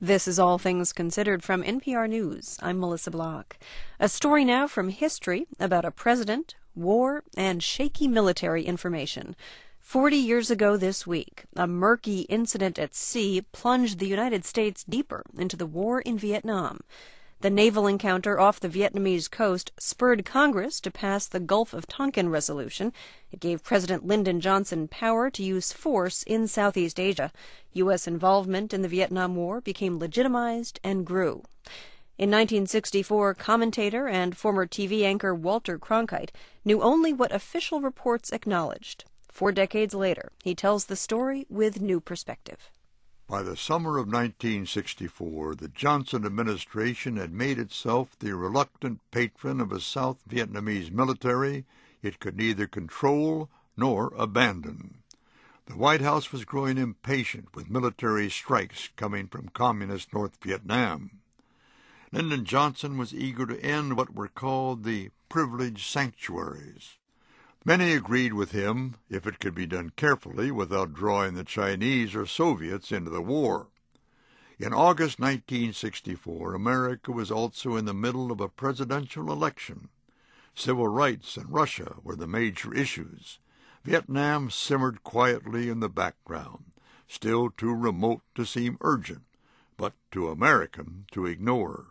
This is All Things Considered from NPR News. I'm Melissa Block. A story now from history about a president, war, and shaky military information. 40 years ago this week, a murky incident at sea plunged the United States deeper into the war in Vietnam. The naval encounter off the Vietnamese coast spurred Congress to pass the Gulf of Tonkin Resolution. It gave President Lyndon Johnson power to use force in Southeast Asia. U.S. involvement in the Vietnam War became legitimized and grew. In 1964, commentator and former TV anchor Walter Cronkite knew only what official reports acknowledged. 4 decades later, he tells the story with new perspective. By the summer of 1964, the Johnson administration had made itself the reluctant patron of a South Vietnamese military it could neither control nor abandon. The White House was growing impatient with military strikes coming from communist North Vietnam. Lyndon Johnson was eager to end what were called the privileged sanctuaries. Many agreed with him if it could be done carefully without drawing the Chinese or Soviets into the war. In August 1964, America was also in the middle of a presidential election. Civil rights and Russia were the major issues. Vietnam simmered quietly in the background, still too remote to seem urgent, but too American to ignore.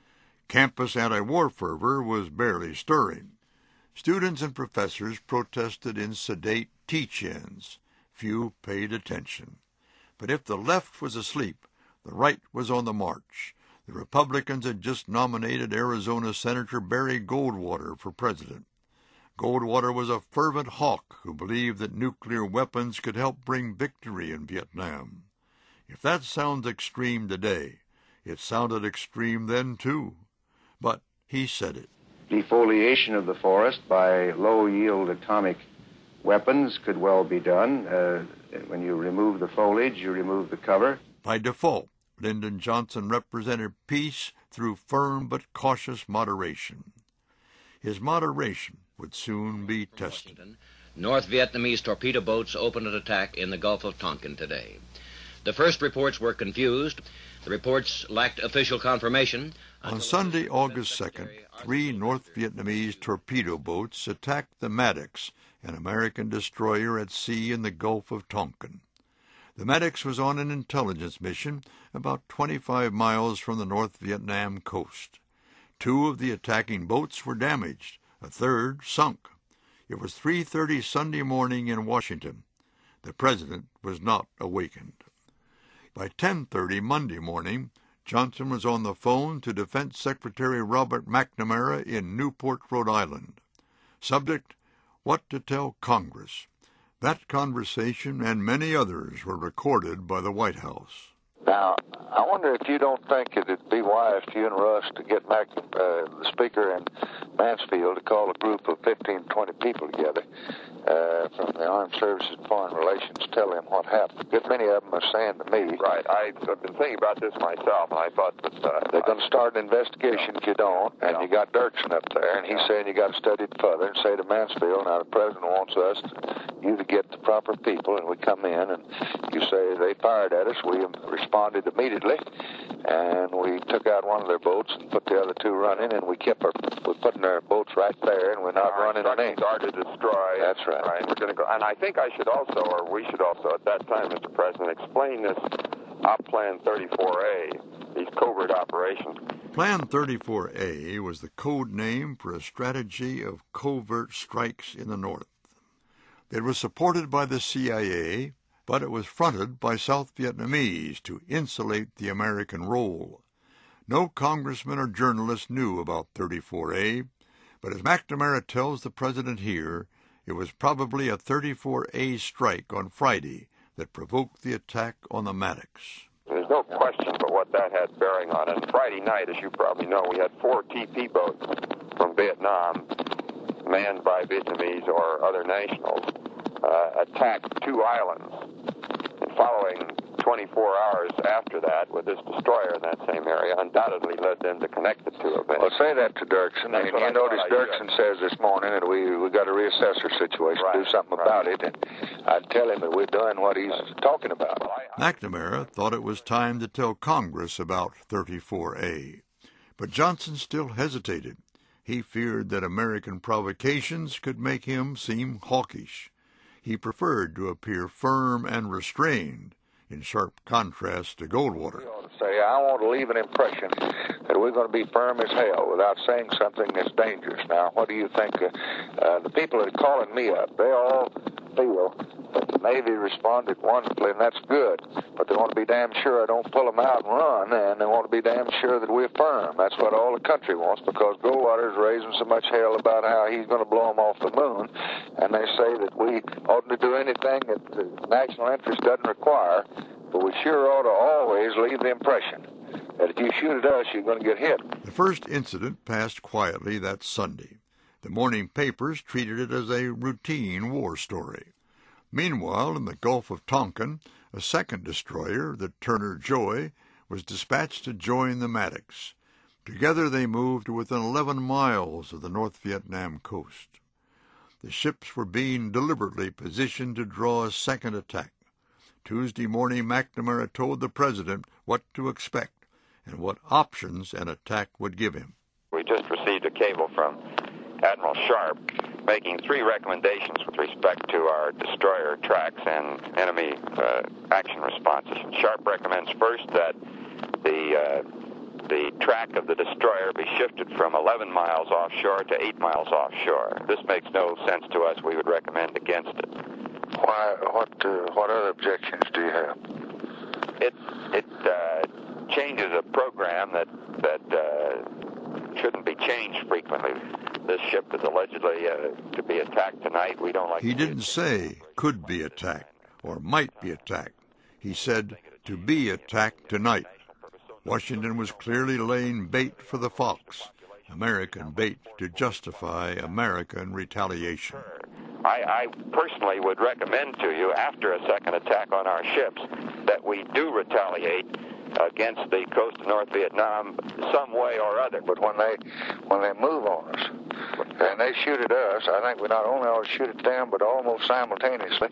Campus anti-war fervor was barely stirring. Students and professors protested in sedate teach-ins. Few paid attention. But if the left was asleep, the right was on the march. The Republicans had just nominated Arizona Senator Barry Goldwater for president. Goldwater was a fervent hawk who believed that nuclear weapons could help bring victory in Vietnam. If that sounds extreme today, it sounded extreme then too. But he said it. Defoliation of the forest by low-yield atomic weapons could well be done. When you remove the foliage, you remove the cover. By default, Lyndon Johnson represented peace through firm but cautious moderation. His moderation would soon be tested. North Vietnamese torpedo boats opened an attack in the Gulf of Tonkin today. The first reports were confused. The reports lacked official confirmation. On Sunday, August 2nd, 3 North Vietnamese torpedo boats attacked the Maddox, an American destroyer at sea in the Gulf of Tonkin. The Maddox was on an intelligence mission about 25 miles from the North Vietnam coast. 2 of the attacking boats were damaged. A third sunk. It was 3:30 Sunday morning in Washington. The president was not awakened. By 10:30 Monday morning, Johnson was on the phone to Defense Secretary Robert McNamara in Newport, Rhode Island. Subject, what to tell Congress. That conversation and many others were recorded by the White House. Now, I wonder if you don't think it'd be wise for you and Russ to get the Speaker and Mansfield to call a group of 15, 20 people together from the Armed Services and Foreign Relations, tell them what happened. A good many of them are saying to me... Right. I've been thinking about this myself, and I thought that... they're going to start an investigation if you don't, and you got Dirksen up there, and he's saying you got to study it further and say to Mansfield, now the President wants you to get the proper people, and we come in, and you say they fired at us, we responded immediately, and we took out one of their boats and put the other 2 running, and we're putting our boats right there, and we're not running an inch. Are to destroy. That's right. Right. We're going to go, and I think I should also, or we should also, at that time, Mr. President, explain this Op Plan 34A, these covert operations. Plan 34A was the code name for a strategy of covert strikes in the North. It was supported by the CIA, but it was fronted by South Vietnamese to insulate the American role. No congressman or journalist knew about 34A, but as McNamara tells the president here, it was probably a 34A strike on Friday that provoked the attack on the Maddox. There's no question but what that had bearing on it. Friday night, as you probably know, we had 4 TP boats from Vietnam, manned by Vietnamese or other nationals, attacked 2 islands. And following 24 hours after that with this destroyer in that same area undoubtedly led them to connect the two events. Well, say that to Dirksen. And you notice Dirksen says this morning that we got to reassess our situation, do something about it, and I'd tell him that we're doing what he's talking about. McNamara thought it was time to tell Congress about 34A. But Johnson still hesitated. He feared that American provocations could make him seem hawkish. He preferred to appear firm and restrained, in sharp contrast to Goldwater. I want to leave an impression that we're going to be firm as hell without saying something that's dangerous. Now, what do you think? The people that are calling me up, they all feel that the Navy responded wonderfully, and that's good. But they want to be damn sure I don't pull them out and run, and they want to be damn sure that we're firm. That's what all the country wants, because Goldwater's raising so much hell about how he's going to blow them off the moon, and they say that we oughtn't to do anything that the national interest doesn't require. But we sure ought to always leave the impression that if you shoot at us, you're going to get hit. The first incident passed quietly that Sunday. The morning papers treated it as a routine war story. Meanwhile, in the Gulf of Tonkin, a second destroyer, the Turner Joy, was dispatched to join the Maddox. Together they moved to within 11 miles of the North Vietnam coast. The ships were being deliberately positioned to draw a second attack. Tuesday morning, McNamara told the president what to expect and what options an attack would give him. We just received a cable from Admiral Sharp making 3 recommendations with respect to our destroyer tracks and enemy action responses. Sharp recommends first that the track of the destroyer be shifted from 11 miles offshore to 8 miles offshore. This makes no sense to us. We would recommend against it. Why? What other objections do you have? It changes a program that shouldn't be changed frequently. This ship is allegedly to be attacked tonight. We don't like. He didn't say could be attacked or might be attacked. He said to be attacked tonight. Washington was clearly laying bait for the Fox, American bait to justify American retaliation. I personally would recommend to you, after a second attack on our ships, that we do retaliate against the coast of North Vietnam some way or other. But when they move on us and they shoot at us, I think we not only ought to shoot at them, but almost simultaneously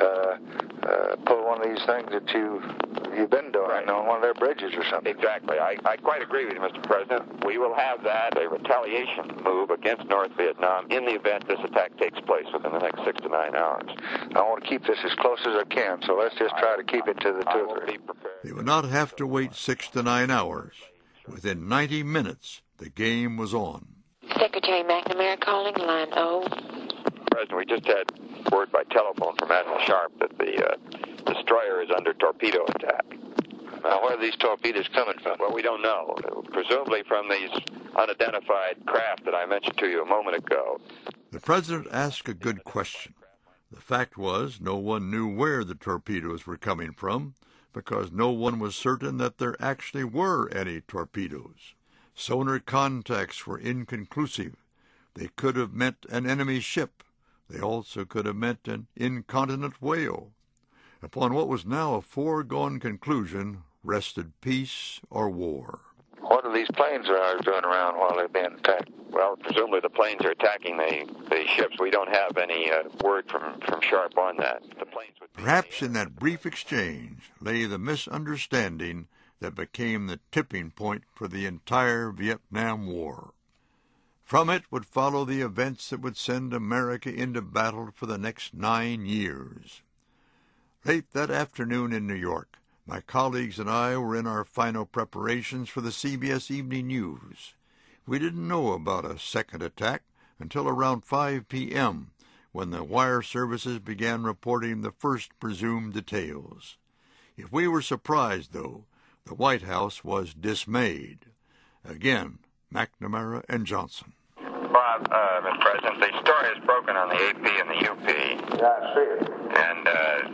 pull one of these things that you've been doing on one of their bridges or something. Exactly. I quite agree with you, Mr. President. We will have that, a retaliation move against North Vietnam in the event this attack takes place within the next 6 to 9 hours. I want to keep this as close as I can, so let's just try to keep it to the 2 or 3. They would not have to wait 6 to 9 hours. Within 90 minutes, the game was on. Secretary McNamara calling, line O. President, we just had word by telephone from Admiral Sharp that the destroyer is under torpedo attack. Now, where are these torpedoes coming from? Well, we don't know. Presumably from these unidentified craft that I mentioned to you a moment ago. The president asked a good question. The fact was, no one knew where the torpedoes were coming from, because no one was certain that there actually were any torpedoes. Sonar contacts were inconclusive. They could have meant an enemy ship. They also could have meant an incontinent whale. Upon what was now a foregone conclusion rested peace or war. What are these planes of ours doing around while they're being attacked? Well, presumably the planes are attacking the ships. We don't have any word from Sharp on that. The planes would Perhaps in that brief exchange lay the misunderstanding that became the tipping point for the entire Vietnam War. From it would follow the events that would send America into battle for the next 9 years. Late that afternoon in New York, my colleagues and I were in our final preparations for the CBS Evening News. We didn't know about a second attack until around 5 p.m., when the wire services began reporting the first presumed details. If we were surprised, though, the White House was dismayed. Again, McNamara and Johnson. Bob, Mr. President, the story is broken on the AP and the UP. Yeah, I see it. And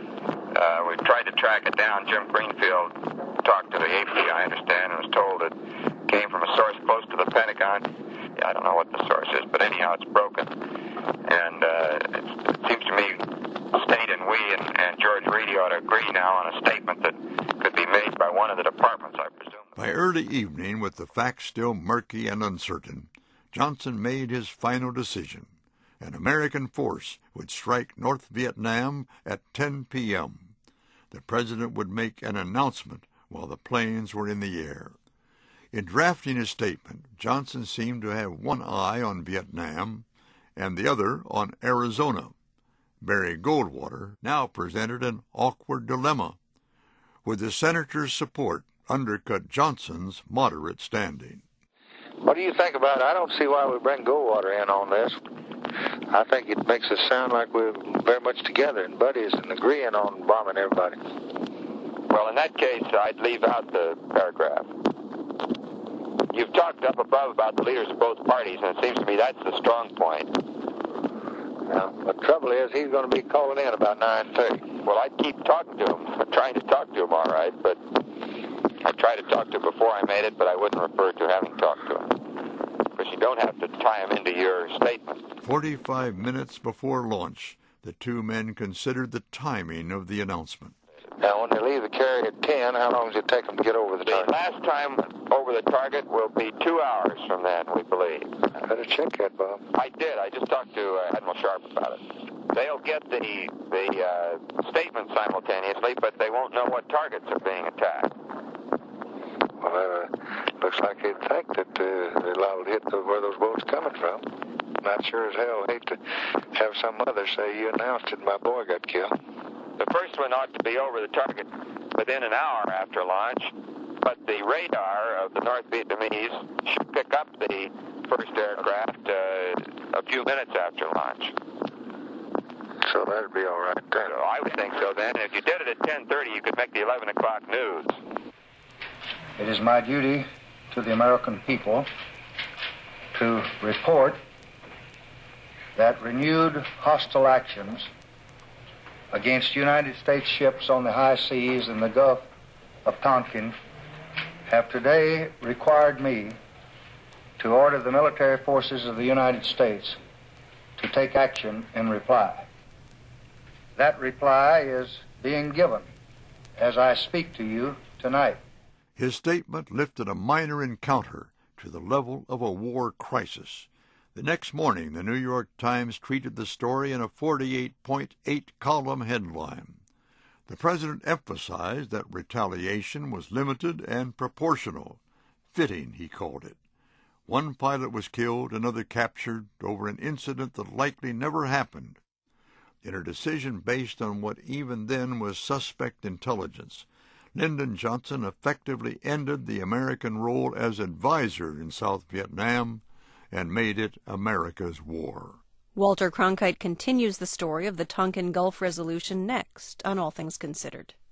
we've tried to track it down. Jim Greenfield talked to the AP, I understand, and was told it came from a source close to the Pentagon. I don't know what the source is, but anyhow, it's broken. And it seems to me, State and we and George Reedy ought to agree now on a statement that could be made by one of the departments, I presume. By early evening, with the facts still murky and uncertain, Johnson made his final decision. An American force would strike North Vietnam at 10 p.m. The president would make an announcement while the planes were in the air. In drafting his statement, Johnson seemed to have one eye on Vietnam and the other on Arizona. Barry Goldwater now presented an awkward dilemma. Would the senator's support undercut Johnson's moderate standing? What do you think about it? I don't see why we bring Goldwater in on this. I think it makes us sound like we're very much together and buddies and agreeing on bombing everybody. Well, in that case, I'd leave out the paragraph. You've talked up above about the leaders of both parties, and it seems to me that's the strong point. Now, the trouble is, he's going to be calling in about 9:30. Well, I'd keep talking to him. I'm trying to talk to him, all right, but I tried to talk to him before I made it, but I wouldn't refer to having talked to him. Because you don't have to tie him into your statement. 45 minutes before launch, the two men considered the timing of the announcement. Now, when they leave the carrier at 10, how long does it take them to get over the target? The last time over the target will be 2 hours from then, we believe. I better check that, Bob. I did. I just talked to Admiral Sharp about it. They'll get the statement simultaneously, but they won't know what targets are being attacked. Well, looks like they'd think that they're liable to hit where those boats coming from. Not sure as hell hate to have some other say you announced it and my boy got killed. The first one ought to be over the target within an hour after launch, but the radar of the North Vietnamese should pick up the first aircraft a few minutes after launch. So that'd be all right then. So I would think so then. If you did it at 10:30, you could make the 11 o'clock news. It is my duty to the American people to report that renewed hostile actions against United States ships on the high seas in the Gulf of Tonkin have today required me to order the military forces of the United States to take action in reply. That reply is being given as I speak to you tonight. His statement lifted a minor encounter to the level of a war crisis. The next morning, the New York Times treated the story in a 48.8-column headline. The president emphasized that retaliation was limited and proportional. Fitting, he called it. One pilot was killed, another captured over an incident that likely never happened. In a decision based on what even then was suspect intelligence, Lyndon Johnson effectively ended the American role as advisor in South Vietnam and made it America's war. Walter Cronkite continues the story of the Tonkin Gulf Resolution next on All Things Considered.